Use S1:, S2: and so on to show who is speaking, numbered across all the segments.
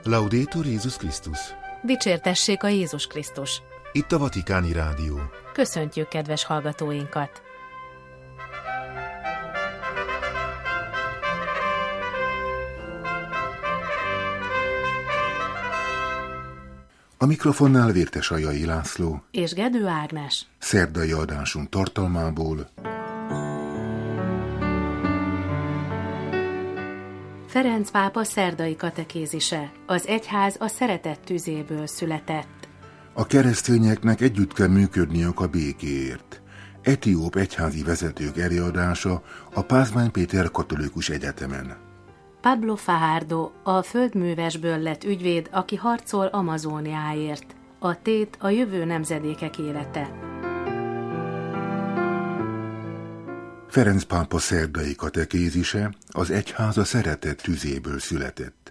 S1: Laudetur Jézus Krisztus!
S2: Dicsértessék a Jézus Krisztus!
S1: Itt a Vatikáni Rádió.
S2: Köszöntjük kedves hallgatóinkat!
S1: A mikrofonnál Vértesajai László
S2: és Gedő Ágnes.
S1: Szerdai adásunk tartalmából:
S2: Ferenc pápa szerdai katekézise. Az egyház a szeretet tüzéből született.
S1: A keresztényeknek együtt kell működniük a békéért. Etióp egyházi vezetők előadása a Pázmány Péter Katolikus Egyetemen.
S2: Pablo Fajardo, a földművesből lett ügyvéd, aki harcol Amazóniáért. A tét a jövő nemzedékek élete.
S1: Ferenc pápa szerdai katekézise az egyház a szeretet tüzéből született.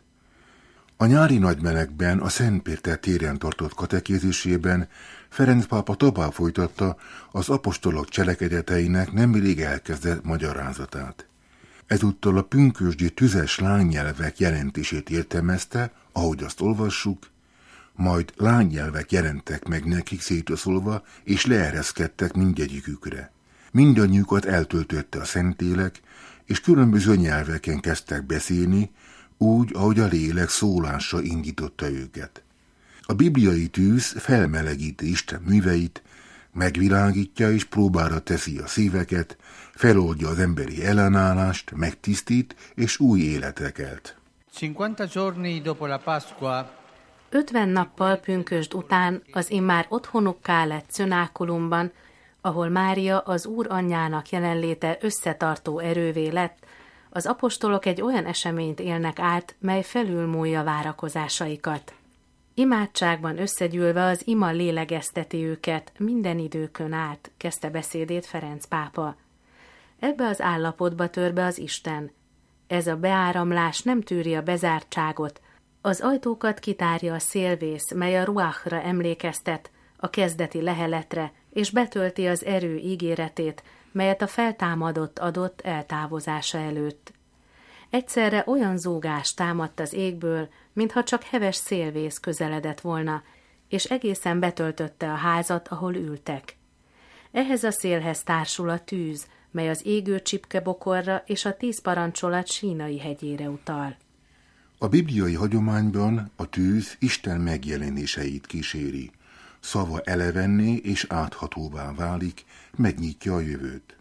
S1: A nyári nagymenekben a Szent Péter téren tartott katekézisében Ferenc pápa tovább folytatta az apostolok cselekedeteinek nemrég elkezdett magyarázatát. Ezúttal a pünkösdi tüzes lánynyelvek jelentését értelmezte, ahogy azt olvassuk, majd lánynyelvek jelentek meg nekik szétoszolva, és leereszkedtek mindegyikükre. Mindannyiukat eltöltötte a Szentlélek, és különböző nyelveken kezdtek beszélni, úgy, ahogy a lélek szólása indította őket. A bibliai tűz felmelegíti Isten műveit, megvilágítja és próbára teszi a szíveket, feloldja az emberi ellenállást, megtisztít és új életre kelt.
S3: 50 giorni dopo la Pasqua,
S2: 50 nappal pünkösd után az immár otthonukká lett Cönákulumban, ahol Mária az Úr anyjának jelenléte összetartó erővé lett, az apostolok egy olyan eseményt élnek át, mely felülmúlja várakozásaikat. Imádságban összegyűlve az ima lélegezteti őket minden időkön át, kezdte beszédét Ferenc pápa. Ebbe az állapotba tör be az Isten. Ez a beáramlás nem tűri a bezártságot, az ajtókat kitárja a szélvész, mely a ruachra emlékeztet, a kezdeti leheletre, és betölti az erő ígéretét, melyet a feltámadott adott eltávozása előtt. Egyszerre olyan zúgás támadt az égből, mintha csak heves szélvész közeledett volna, és egészen betöltötte a házat, ahol ültek. Ehhez a szélhez társul a tűz, mely az égő csipkebokorra és a 10 parancsolat Sínai hegyére utal.
S1: A bibliai hagyományban a tűz Isten megjelenéseit kíséri. Szava elevenné és áthatóvá válik, megnyitja a jövőt.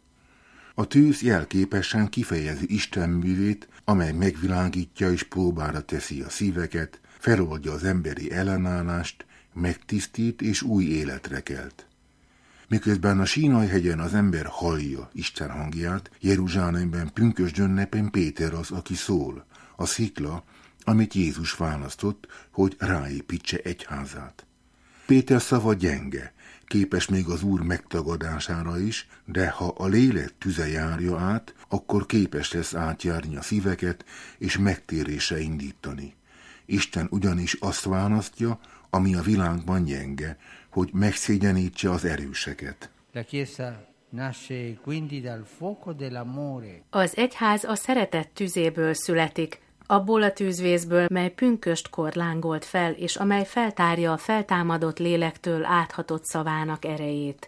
S1: A tűz jelképesen kifejezi Isten művét, amely megvilágítja és próbára teszi a szíveket, feloldja az emberi ellenállást, megtisztít és új életre kelt. Miközben a Sínai hegyen az ember hallja Isten hangját, Jeruzsálemben pünkösd ünnepén Péter az, aki szól, a szikla, amit Jézus választott, hogy ráépítse egyházát. Péter szava gyenge, képes még az Úr megtagadására is, de ha a lélek tüze járja át, akkor képes lesz átjárni a szíveket és megtérésre indítani. Isten ugyanis azt választja, ami a világban gyenge, hogy megszégyenítse az erőseket.
S3: la Chiesa nasce quindi dal fuoco dell'amore.
S2: Az egyház a szeretet tüzéből születik, abból a tűzvészből, mely pünköstkor lángolt fel, és amely feltárja a feltámadott lélektől áthatott szavának erejét.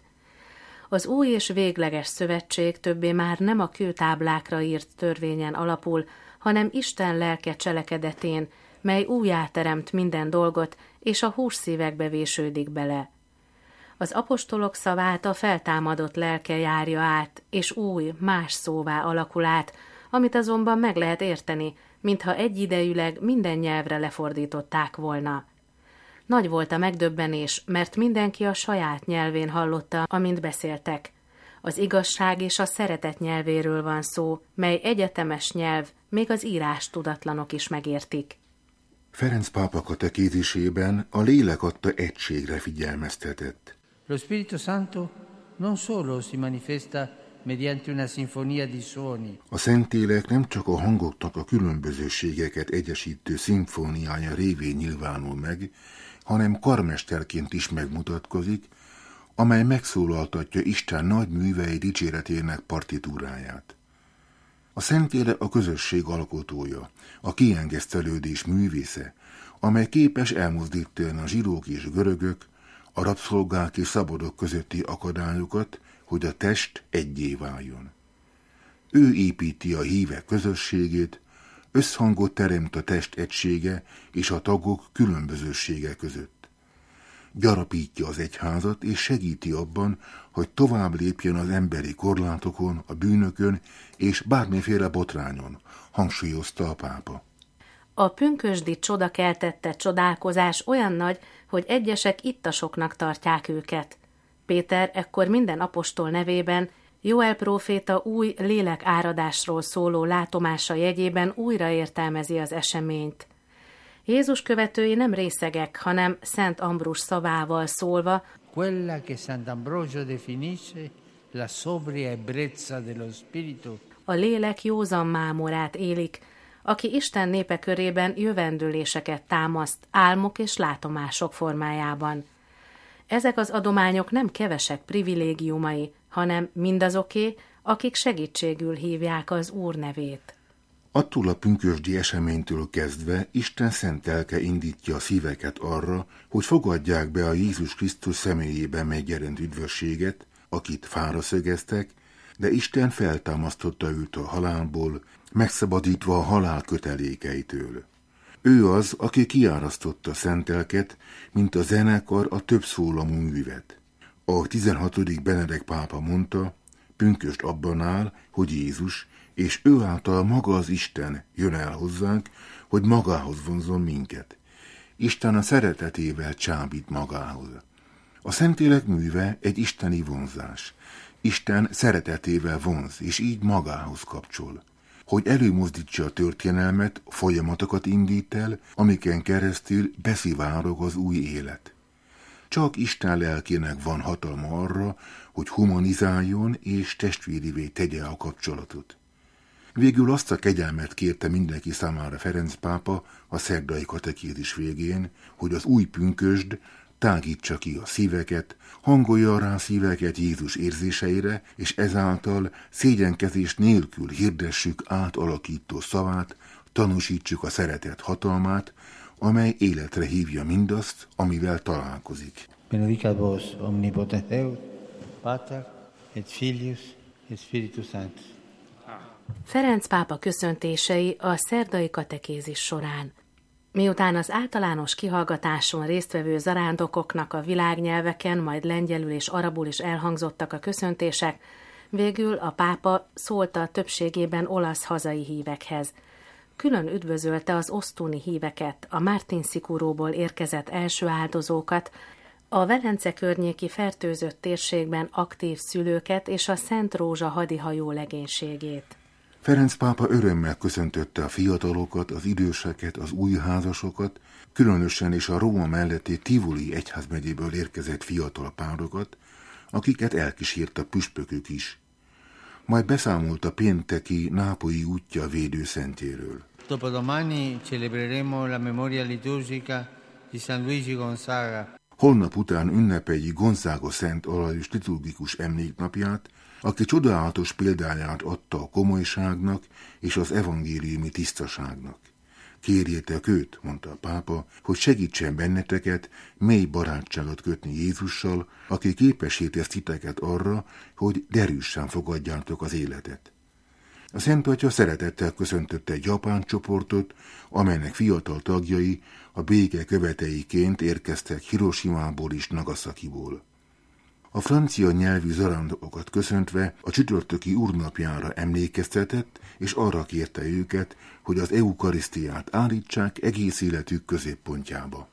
S2: Az új és végleges szövetség többé már nem a kőtáblákra írt törvényen alapul, hanem Isten lelke cselekedetén, mely újjáteremt minden dolgot, és a hússzívekbe vésődik bele. Az apostolok szavát a feltámadott lelke járja át, és új, más szóvá alakul át, amit azonban meg lehet érteni, mintha egyidejűleg minden nyelvre lefordították volna. Nagy volt a megdöbbenés, mert mindenki a saját nyelvén hallotta, amint beszéltek. Az igazság és a szeretet nyelvéről van szó, mely egyetemes nyelv, még az írás tudatlanok is megértik.
S1: Ferenc pápa katekézisében a lélek adta egységre figyelmeztetett.
S3: Lo Spirito Santo non solo si manifesta mediante una sinfonia di suoni.
S1: A Szentlélek nem csak a hangoknak a különbözőségeket egyesítő szimfóniája révén nyilvánul meg, hanem karmesterként is megmutatkozik, amely megszólaltatja Isten nagy művei dicséretének partitúráját. A szentély a közösség alkotója, a kiengesztelődés művésze, amely képes elmozdítani a zsidók és görögök, a rabszolgák és szabadok közötti akadályokat, hogy a test egyé váljon. Ő építi a hívek közösségét, összhangot teremt a test egysége és a tagok különbözősége között. Gyarapítja az egyházat és segíti abban, hogy tovább lépjen az emberi korlátokon, a bűnökön és bármiféle botrányon, hangsúlyozta a pápa.
S2: A pünkösdi csoda keltette csodálkozás olyan nagy, hogy egyesek ittasoknak tartják őket. Péter ekkor minden apostol nevében Joel próféta új lélekáradásról szóló látomása jegyében újra értelmezi az eseményt. Jézus követői nem részegek, hanem Szent Ambrus szavával szólva,
S3: quella che Sant'Ambrogio definisce la sobria ebbrezza dello spirito.
S2: A lélek józan mámorát élik, aki Isten népe körében jövendőléseket támaszt, álmok és látomások formájában. Ezek az adományok nem kevesek privilégiumai, hanem mindazoké, akik segítségül hívják az Úr nevét.
S1: Attól a pünkösdi eseménytől kezdve Isten szent lelke indítja a szíveket arra, hogy fogadják be a Jézus Krisztus személyében megjelent üdvösséget, akit fára szögeztek, de Isten feltámasztotta őt a halálból, megszabadítva a halál kötelékeitől. Ő az, aki kiárasztotta szent lelket, mint a zenekar a több szólamú művet. A 16. Benedek pápa mondta, pünkösd abban áll, hogy Jézus, és ő által maga az Isten jön el hozzánk, hogy magához vonzon minket. Isten a szeretetével csábít magához. A Szentlélek műve egy isteni vonzás. Isten szeretetével vonz, és így magához kapcsol. Hogy előmozdítsa a történelmet, folyamatokat indít el, amiken keresztül beszivárog az új élet. Csak Isten lelkének van hatalma arra, hogy humanizáljon és testvérivé tegye a kapcsolatot. Végül azt a kegyelmet kérte mindenki számára Ferenc pápa a szerdai katekézis végén, hogy az új pünkösd tágítsa ki a szíveket, hangolja rá szíveket Jézus érzéseire, és ezáltal szégyenkezés nélkül hirdessük átalakító szavát, tanúsítsuk a szeretet hatalmát, amely életre hívja mindazt, amivel találkozik.
S3: Benedicat vos omnipotens Deus, Pater et Filius et Spiritus Sanctus.
S2: Ferenc pápa köszöntései a szerdai katekézis során. Miután az általános kihallgatáson résztvevő zarándokoknak a világnyelveken, majd lengyelül és arabul is elhangzottak a köszöntések, végül a pápa szólt a többségében olasz hazai hívekhez. Külön üdvözölte az osztuni híveket, a Martinszikuróból érkezett első áldozókat, a Velence környéki fertőzött térségben aktív szülőket és a Szent Rózsa hadihajó legénységét.
S1: Ferenc pápa örömmel köszöntötte a fiatalokat, az időseket, az új házasokat, különösen is a Róma melletti Tivoli egyházmegyéből érkezett fiatal párokat, akiket elkísért a püspökök is. Majd beszámolt a pénteki nápolyi útja védőszentjéről.
S3: Dopodomani celebreremo la memoria liturgica di San Luigi Gonzaga.
S1: Holnap után ünnepeljük Gonzaga Szent Alajos liturgikus emléknapját, aki csodálatos példáját adta a komolyságnak és az evangéliumi tisztaságnak. Kérjétek őt, mondta a pápa, hogy segítsen benneteket mély barátságot kötni Jézussal, aki képessé tesz titeket arra, hogy derűsen fogadjátok az életet. A Szent Atya szeretettel köszöntötte egy japán csoportot, amelynek fiatal tagjai a béke követeiként érkeztek Hiroshimából és Nagasakiból. A francia nyelvű zarándokokat köszöntve a csütörtöki úrnapjára emlékeztetett, és arra kérte őket, hogy az eukarisztiát állítsák egész életük középpontjába.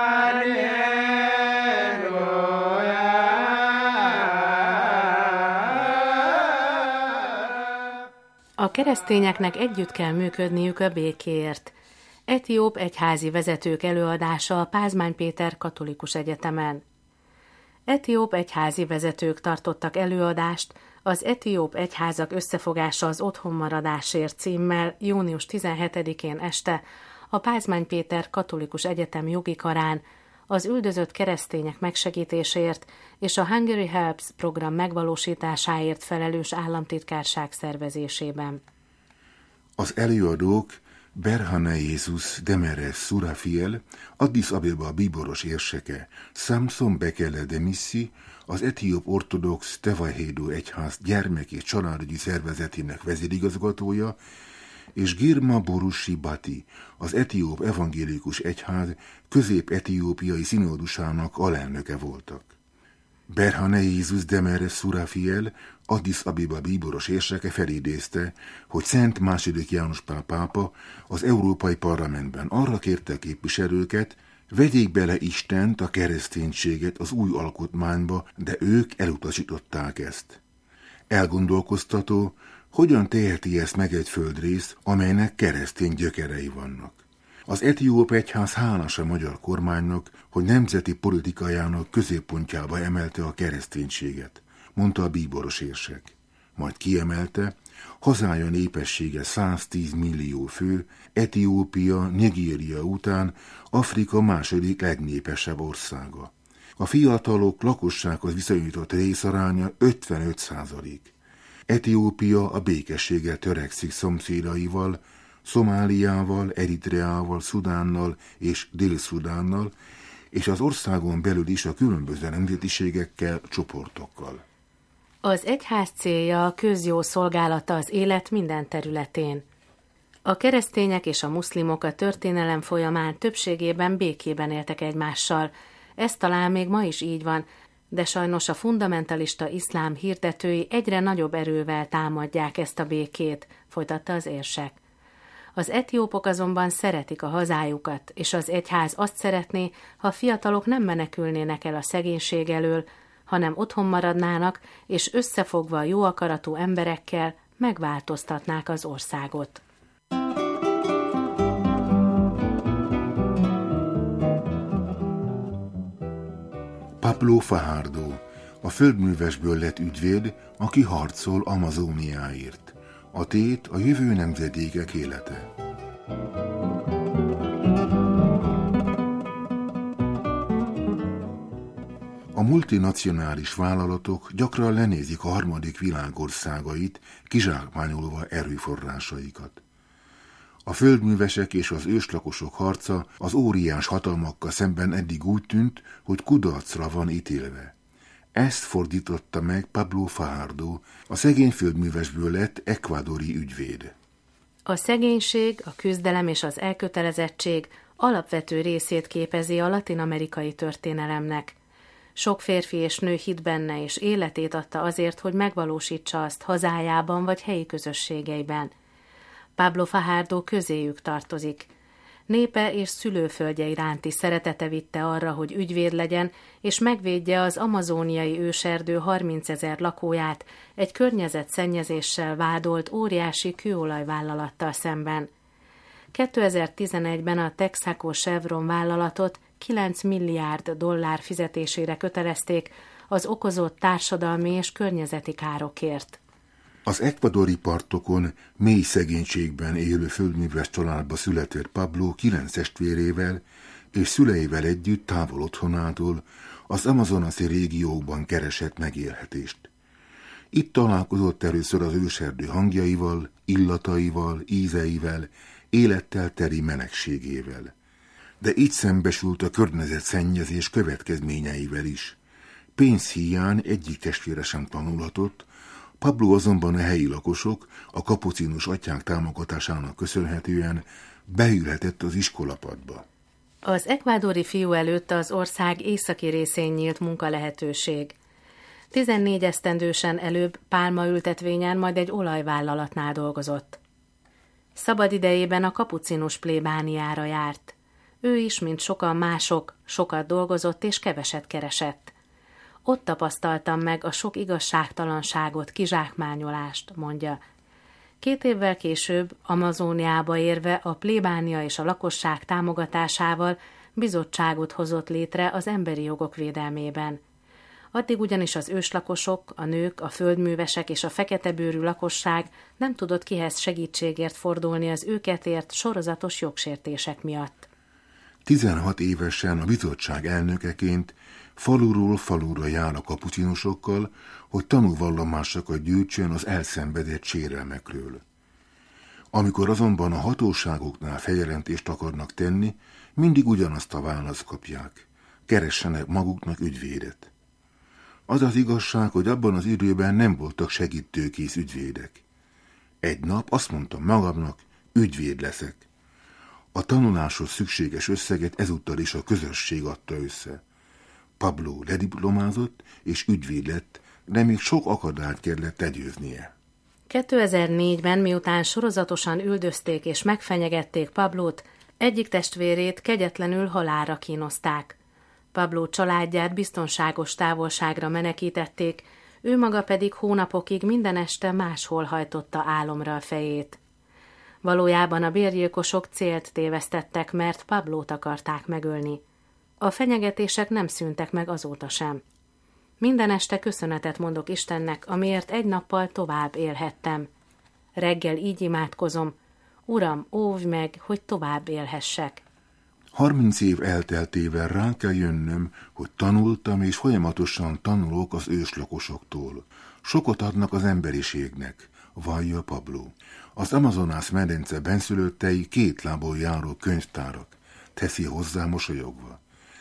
S2: A keresztényeknek együtt kell működniük a békéért. Etióp egyházi vezetők előadása a Pázmány Péter Katolikus Egyetemen. Etióp egyházi vezetők tartottak előadást az Etióp egyházak összefogása az otthonmaradásért címmel június 17-én este a Pázmány Péter Katolikus Egyetem jogi karán az üldözött keresztények megsegítéséért és a Hungary Helps program megvalósításáért felelős államtitkárság szervezésében.
S1: Az előadók Berhane Jesus Demeres Surafiel, Addis Abeba bíboros érseke, Samson Bekele Demissi, az etióp ortodox Tewahedo egyház gyermek- és családügyi szervezetének vezérigazgatója, és Girma Borusi Bati, az etióp evangélikus egyház közép-etiópiai színódusának alelnöke voltak. Berhane Jesus Demeres Surafiel, Addis Abeba bíboros érseke felidézte, hogy Szent II. János Pál pápa az Európai Parlamentben arra kérte a képviselőket, vegyék bele Istent, a kereszténységet az új alkotmányba, de ők elutasították ezt. Elgondolkoztató, hogyan teheti ezt meg egy földrész, amelynek keresztény gyökerei vannak. Az etióp egyház hálás a magyar kormánynak, hogy nemzeti politikájának középpontjába emelte a kereszténységet, mondta a bíboros érsek. Majd kiemelte, hazája népessége 110 millió fő, Etiópia, Nigéria után Afrika második legnépesebb országa. A fiatalok lakossághoz viszonyított részaránya 55%. Etiópia a békességgel törekszik szomszédaival, Szomáliával, Eritreával, Szudánnal és Dél-Szudánnal, és az országon belül is a különböző nemzetiségekkel, csoportokkal.
S2: Az egyház célja a közjó szolgálata az élet minden területén. A keresztények és a muszlimok a történelem folyamán többségében békében éltek egymással. Ez talán még ma is így van, de sajnos a fundamentalista iszlám hirdetői egyre nagyobb erővel támadják ezt a békét, folytatta az érsek. Az etiópok azonban szeretik a hazájukat, és az egyház azt szeretné, ha a fiatalok nem menekülnének el a szegénység elől, hanem otthon maradnának, és összefogva a jó akaratú emberekkel megváltoztatnák az országot.
S1: Pablo Fajardo, a földművesből lett ügyvéd, aki harcol Amazóniáért. A tét a jövő nemzedékek élete. A multinacionális vállalatok gyakran lenézik a harmadik világ országait, kizsákmányolva erőforrásaikat. A földművesek és az őslakosok harca az óriás hatalmakkal szemben eddig úgy tűnt, hogy kudarcra van ítélve. Ezt fordította meg Pablo Fajardo, a szegény földművesből lett ekvádori ügyvéd.
S2: A szegénység, a küzdelem és az elkötelezettség alapvető részét képezi a latin-amerikai történelemnek. Sok férfi és nő hitt benne, és életét adta azért, hogy megvalósítsa azt hazájában vagy helyi közösségeiben. Pablo Fajardo közéjük tartozik. Népe és szülőföldje iránti szeretete vitte arra, hogy ügyvéd legyen, és megvédje az amazóniai őserdő 30 000 lakóját egy környezetszennyezéssel vádolt óriási kőolajvállalattal szemben. 2011-ben a Texaco Chevron vállalatot $9 milliárd fizetésére kötelezték az okozott társadalmi és környezeti károkért.
S1: Az ekvadori partokon mély szegénységben élő földműves családba született Pablo 9 testvérével és szüleivel együtt távol otthonától az amazonasi régióban keresett megélhetést. Itt találkozott először az őserdő hangjaival, illataival, ízeivel, élettel teli melegségével. De így szembesült a környezetszennyezés következményeivel is. Pénzhíján egyik testvére sem tanulhatott, Pablo azonban a helyi lakosok a kapucinus atyák támogatásának köszönhetően beülhetett az iskolapadba.
S2: Az ekvádori fiú előtt az ország északi részén nyílt munkalehetőség. 14 esztendősen előbb pálmaültetvényen, majd egy olajvállalatnál dolgozott. Szabadidejében a kapucinus plébániára járt. Ő is, mint sokan mások, sokat dolgozott és keveset keresett. Ott tapasztaltam meg a sok igazságtalanságot, kizsákmányolást, mondja. 2 évvel később Amazóniába érve a plébánia és a lakosság támogatásával bizottságot hozott létre az emberi jogok védelmében. Addig ugyanis az őslakosok, a nők, a földművesek és a feketebőrű lakosság nem tudott kihez segítségért fordulni az őket ért sorozatos jogsértések miatt.
S1: 16 évesen a bizottság elnökeként faluról falura jár a kapucinusokkal, hogy tanúvallomásokat gyűjtsön az elszenvedett sérelmekről. Amikor azonban a hatóságoknál feljelentést akarnak tenni, mindig ugyanazt a választ kapják. Keressenek maguknak ügyvédet. Az az igazság, hogy abban az időben nem voltak segítőkész ügyvédek. Egy nap azt mondtam magamnak, ügyvéd leszek. A tanuláshoz szükséges összeget ezúttal is a közösség adta össze. Pablo lediplomázott és ügyvéd lett, de még sok akadályt kellett legyőznie.
S2: 2004-ben, miután sorozatosan üldözték és megfenyegették Pablót, egyik testvérét kegyetlenül halálra kínozták. Pablo családját biztonságos távolságra menekítették, ő maga pedig hónapokig minden este máshol hajtotta álomra a fejét. Valójában a bérgyilkosok célt tévesztettek, mert Pablót akarták megölni. A fenyegetések nem szűntek meg azóta sem. Minden este köszönetet mondok Istennek, amiért egy nappal tovább élhettem. Reggel így imádkozom, Uram, óvj meg, hogy tovább élhessek.
S1: 30 év elteltével rá kell jönnöm, hogy tanultam és folyamatosan tanulok az őslakosoktól. Sokat adnak az emberiségnek, vallja Pablo. Az Amazonas medence benszülöttei 2 lábon járó könyvtárak, teszi hozzá mosolyogva.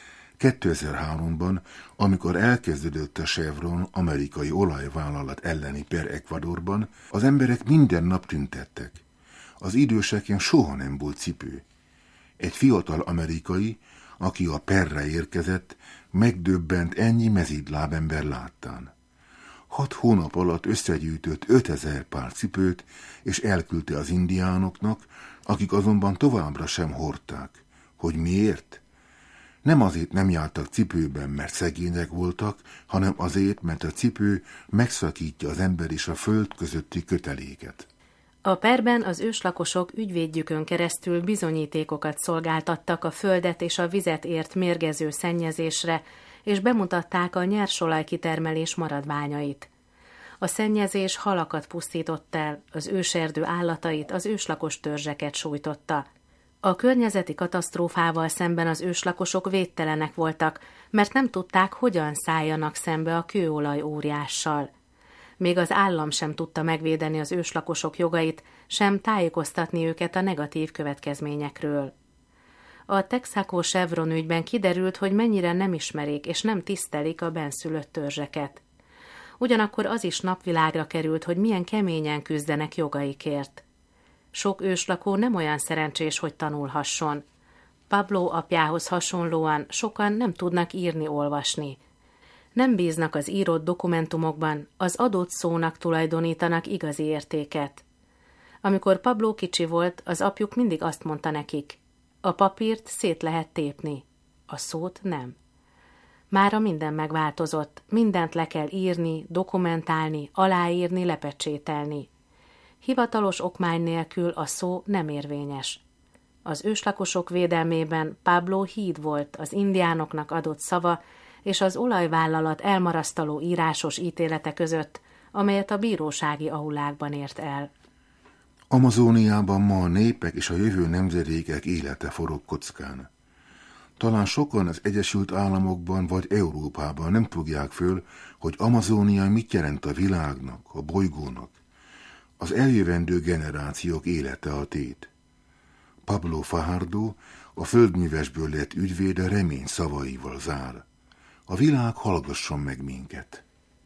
S1: 2003-ban, amikor elkezdődött a Chevron amerikai olajvállalat elleni per Ecuadorban, az emberek minden nap tüntettek. Az időseken soha nem volt cipő. Egy fiatal amerikai, aki a perre érkezett, megdöbbent ennyi mezidlábember láttán. 6 hónap alatt összegyűjtött 5000 pár cipőt, és elküldte az indiánoknak, akik azonban továbbra sem hordták. Hogy miért? Nem azért nem jártak cipőben, mert szegények voltak, hanem azért, mert a cipő megszakítja az ember és a föld közötti köteléket.
S2: A perben az őslakosok ügyvédjükön keresztül bizonyítékokat szolgáltattak a földet és a vizet ért mérgező szennyezésre, és bemutatták a nyersolajkitermelés maradványait. A szennyezés halakat pusztított el, az őserdő állatait, az őslakos törzseket sújtotta. A környezeti katasztrófával szemben az őslakosok védtelenek voltak, mert nem tudták, hogyan szálljanak szembe a kőolaj óriással. Még az állam sem tudta megvédeni az őslakosok jogait, sem tájékoztatni őket a negatív következményekről. A Texaco Chevron ügyben kiderült, hogy mennyire nem ismerik és nem tisztelik a benszülött törzseket. Ugyanakkor az is napvilágra került, hogy milyen keményen küzdenek jogaikért. Sok őslakó nem olyan szerencsés, hogy tanulhasson. Pablo apjához hasonlóan sokan nem tudnak írni-olvasni. Nem bíznak az írott dokumentumokban, az adott szónak tulajdonítanak igazi értéket. Amikor Pablo kicsi volt, az apjuk mindig azt mondta nekik, a papírt szét lehet tépni, a szót nem. Mára minden megváltozott, mindent le kell írni, dokumentálni, aláírni, lepecsételni. Hivatalos okmány nélkül a szó nem érvényes. Az őslakosok védelmében Pablo híd volt az indiánoknak adott szava és az olajvállalat elmarasztaló írásos ítélete között, amelyet a bírósági aulákban ért el.
S1: Amazóniában ma a népek és a jövő nemzedékek élete forog kockán. Talán sokan az Egyesült Államokban vagy Európában nem tudják föl, hogy Amazónia mit jelent a világnak, a bolygónak. Az eljövendő generációk élete a tét. Pablo Fajardo, a földművesből lett ügyvéd a remény szavaival zár. A világ hallgasson meg minket.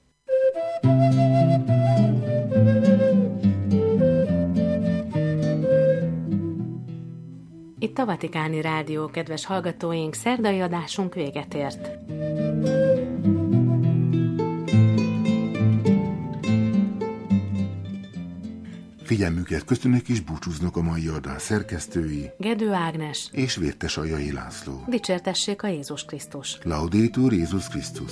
S2: Itt a Vatikáni Rádió, kedves hallgatóink, szerdai adásunk véget ért.
S1: Figyelmüket köszönök és búcsúznak a mai adás szerkesztői
S2: Gedő Ágnes
S1: és Vértes Aljai László.
S2: Dicsértessék a Jézus Krisztus!
S1: Laudetur Jézus Krisztus!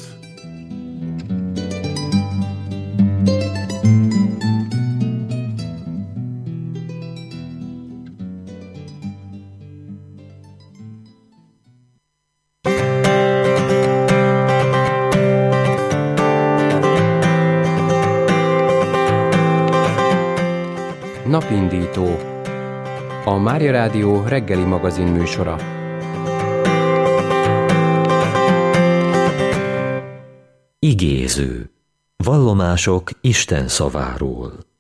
S4: Napindító, a Mária Rádió reggeli magazin műsora.
S5: Igéző. Vallomások Isten szaváról.